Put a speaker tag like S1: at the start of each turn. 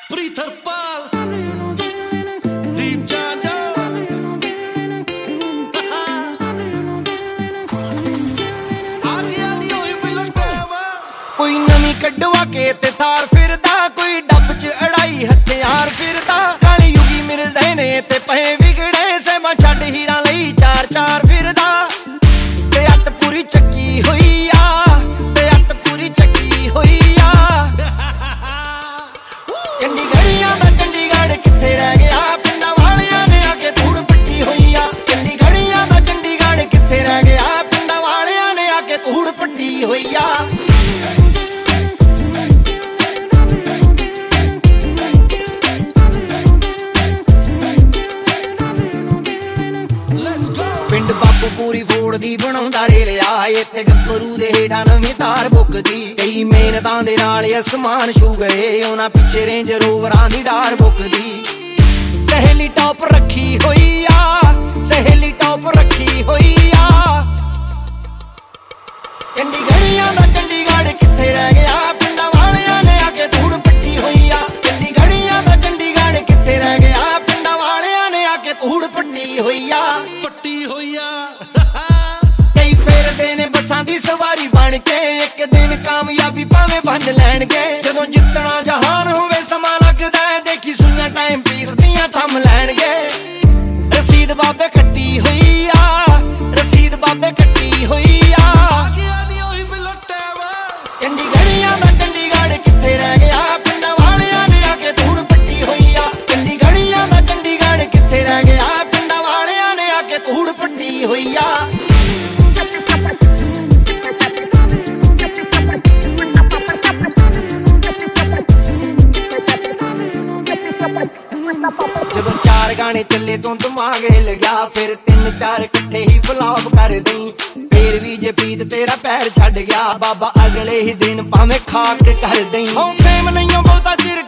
S1: ਪ੍ਰੀਤਰਪਾਲ ਦੀਪ ਜਾਨਾ ਆ ਗਿਆ ਨੀ ਹੋਈ ਬਿਲਟਾਵਾ
S2: ਕੋਈ ਨਵੀਂ ਕਢਵਾ ਕੇ ਤੇ ਥਾਰ ਫਿਰਦਾ ਕੋਈ ਡੱਬ ਚ ਅੜਾਈ ਹਥਿਆਰ ਫਿਰਦਾ ਕਾਲੀ ਯੁਗੀ ਮਿਰਜ਼ੇ ਨੇ ਤੇ ਪਏ ਵਿਗੜੇ ਸੇਮਾ ਛੱਡ ਹੀਰਾਂ ਲਈ ਚਾਰ ਚਾਰ ਫਿਰਦਾ ਤੇ ਅੱਤ ਪੂਰੀ ਚੱਕੀ ਹੋਈ ਆ ਤੇ ਅੱਤ ਪੂਰੀ ਚੱਕੀ ਹੋਈ ਆ ਚੰਡੀਗੜ੍ਹੀਆਂ ਦਾ ਚੰਡੀਗੜ੍ਹ ਕਿੱਥੇ ਰਹਿ ਗਿਆ ਪਿੰਡਾਂ ਵਾਲਿਆਂ ਨੇ ਆ ਕੇ ਧੂੜ ਪੱਟੀ ਹੋਈ ਆ ਚੰਡੀਗੜ੍ਹੀਆਂ ਦਾ ਚੰਡੀਗੜ੍ਹ ਕਿੱਥੇ ਰਹਿ ਗਿਆ ਪਿੰਡਾਂ ਵਾਲਿਆਂ ਨੇ ਆ ਕੇ ਧੂੜ ਪੱਟੀ ਹੋਈ ਆ ਪਿੰਡ ਬਾਪੂ ਪੂਰੀ ਫੋੜ ਦੀ ਬਣਾਉਂਦਾ ਰੇਲਿਆ ਇੱਥੇ ਗੱਭਰੂ ਦੇ ਹੇਠਾਂ ਨਵੀਂ ਤਾਰ ਬੁੱਕਦੀ ਕਈ ਮਿਹਨਤਾਂ ਦੇ ਨਾਲ ਅਸਮਾਨ ਛੂ ਗਏ ਉਹਨਾਂ ਪਿੱਛੇ ਰੇਂਜ ਰੋਵਰਾਂ ਦੀ ਡਾਰ ਬੁੱਕਦੀ ਸਹੇਲੀ ਟੌਪ ਰੱਖੀ ਹੋਈ ਆ ਸਹੇਲੀ ਟੌਪ ਰੱਖੀ ਹੋਈ ਆ ਚੰਡੀਗੜ੍ਹੀਆਂ ਦਾ ਚੰਡੀਗੜ੍ਹ ਕਿੱਥੇ ਰਹਿ ਗਿਆ ਪਿੰਡਾਂ ਵਾਲਿਆਂ ਨੇ ਆ ਕੇ ਧੂੜ ਪੱਟੀ ਹੋਈ ਆ ਚੰਡੀਗੜ੍ਹੀਆਂ ਦਾ ਚੰਡੀਗੜ੍ਹ ਕਿੱਥੇ ਰਹਿ ਗਿਆ ਪਿੰਡਾਂ ਵਾਲਿਆਂ ਨੇ ਆ ਕੇ ਧੂੜ ਪੱਟੀ ਹੋਈ ਆ
S1: ਪੱਟੀ ਹੋਈ ਆ
S2: ਕਈ ਫੇਰਦੇ ਨੇ ਬੱਸਾਂ ਦੀ ਸਵਾਰੀ ਬਣ ਕੇ ਇੱਕ ਦਿਨ ਕਾਮਯਾਬੀ ਭਾਵੇਂ ਬੰਦ ਲੈਣਗੇ ਜਦੋਂ ਜਿੱਤਣਾ ਜਹਾਨ ਹੋਵੇ ਸਮਾਂ ਲੱਗਦਾ ਦੇਖੀ ਸੁਈਆਂ ਟਾਈਮ ਪੀਸ ਦੀਆਂ ਥੰਮ ਲੈਣਗੇ ਰਸੀਦ ਬਾਬੇ ਕੱਟੀ ਹੋਈ ਆ ਰਸੀਦ ਬਾਬੇ ਕੱਟੀ ਹੋਈ ਆ
S1: ਗਿਆ ਨੀ ਹੋਈ ਬਿਲਟਾਵਾ
S2: ਚੰਡੀਗੜ੍ਹੀਆਂ ਦਾ ਚੰਡੀਗੜ੍ਹ ਕਿੱਥੇ ਰਹਿ ਗਿਆ ਪਿੰਡਾਂ ਵਾਲਿਆਂ ਨੇ ਆ ਕੇ ਧੂੜ ਪੱਟੀ ਹੋਈ ਆ ਚੰਡੀਗੜ੍ਹੀਆਂ ਦਾ ਚੰਡੀਗੜ੍ਹ ਕਿੱਥੇ ਰਹਿ ਗਿਆ ਪਿੰਡਾਂ ਵਾਲਿਆਂ ਨੇ ਆ ਕੇ ਧੂੜ ਪੱਟੀ ਹੋਈ ਆ ਜਦੋਂ ਚਾਰ ਗਾਣੇ ਚੱਲੇ ਤੋਂ ਦਿਮਾਗ ਹਿੱਲ ਗਿਆ ਫਿਰ ਤਿੰਨ ਚਾਰ ਇਕੱਠੇ ਹੀ ਫਲॉप ਕਰ ਦਈ ਫੇਰ ਵੀ ਜੇ ਪ੍ਰੀਤ ਤੇਰਾ ਪੈਰ ਛੱਡ ਗਿਆ ਬਾਬਾ ਅਗਲੇ ਹੀ ਦਿਨ ਭਾਵੇਂ ਖਾਕ ਕਰ ਦਈ ਹੋ ਫੇਮ ਨਹੀਂਓ ਬਹੁਤਾ ਚਿਰ